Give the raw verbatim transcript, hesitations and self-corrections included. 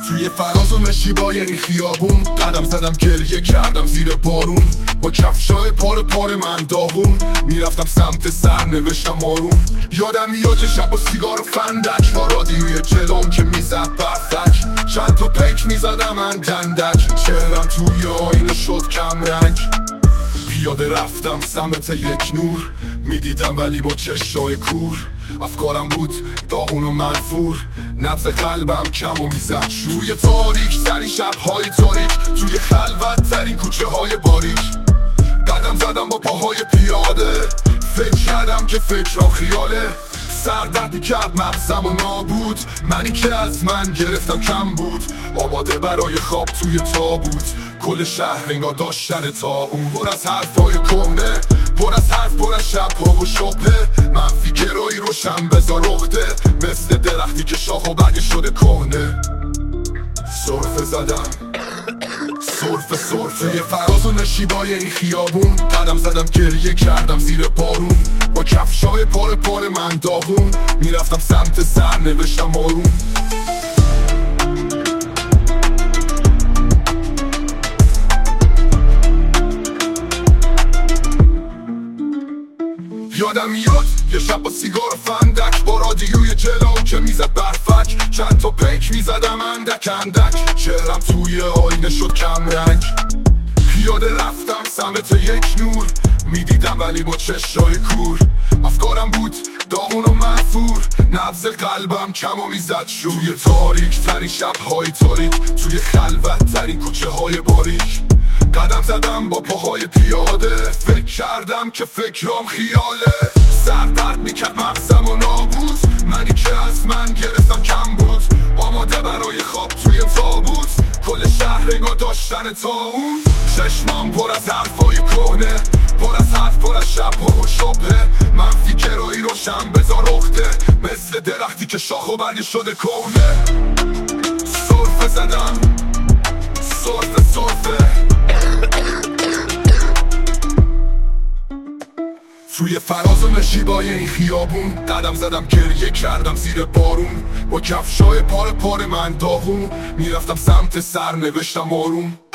توی فراز و نشیبای این خیابون قدم زدم، گریه کردم زیر بارون. با کفشای پاره پاره من داغون میرفتم سمت سرنوشتم آروم. یادم میاد شب و سیگار و فندک با رادیوی جلوم که میزد برفک. چند تا پیک میزدم من دندک، چهرم توی آینه شد کم رنگ. پیاده رفتم سمت یک نور، میدیدم ولی با چشای کور. افکارم بود داغون و منفور، نبض قلبم کم و میزد. روی تاریک ترین شبهای تاریک، توی خلوت ترین کوچه های باریک قدم زدم با پاهای پیاده. فکر کردم که فکرم خیاله، سردرد میکرد مغزم و نابود. منی که از من گرفتم کم بود، آماده برای خواب توی تابوت. کل شهر انگار داشتن تا اون، پر از حرفای کهنه، پر از حرف، پر از شبها و شبه. منفی گرایی روشن بذار رخته، مثل درختی که شاخ و برگ شده کهنه. سرفه زدم سرفه سرفه یه فراز و نشیبای این خیابون قدم زدم، گریه کردم زیر بارون. با کفشای پاره پاره من داغون میرفتم سمت سرنوشتم آروم. یادم میاد یه شب با سیگار و فندک، با رادیوی جلو که میزد برفک. چند تا پیک میزدم اندک اندک، چهرم توی آینه شد کم رنگ. پیاده رفتم سمت یک نور، میدیدم ولی با چشای کور. افکارم بود داغون و منفور، نبض قلبم کم و میزد. توی تاریک ترین شبهای تاریک، توی خلوت ترین کوچه های باریک قدم زدم با پاهای پیاده. فکر کردم که فکرام خیاله، سردرد میکرد مغزم و نابود. منی که از من گرفتم کم بود، آماده برای خواب توی تابوت. کل شهر انگار داشتن تا اون، چشمام پر از حرفای کهنه، پر از حرف، پر از شبها و شبه. منفی گرایی روشن بذار رخته، مثل درختی که شاخ و برگ شده کهنه. سرفه زدم سرفه سرفه توی فراز و نشیبای این خیابون قدم زدم، گریه کردم زیر بارون. با کفشای پاره پاره من داغون میرفتم سمت سرنوشتم آروم.